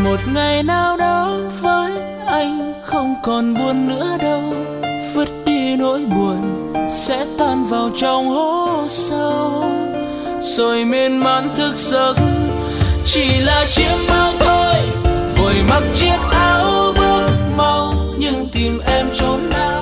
một ngày nào đó với anh không còn buồn nữa đâu, vứt đi nỗi buồn sẽ tan vào trong hố sâu, rồi miên man thức giấc chỉ là chiếc mơ thôi, vội mặc chiếc áo bước mau nhưng tìm em chốn nào.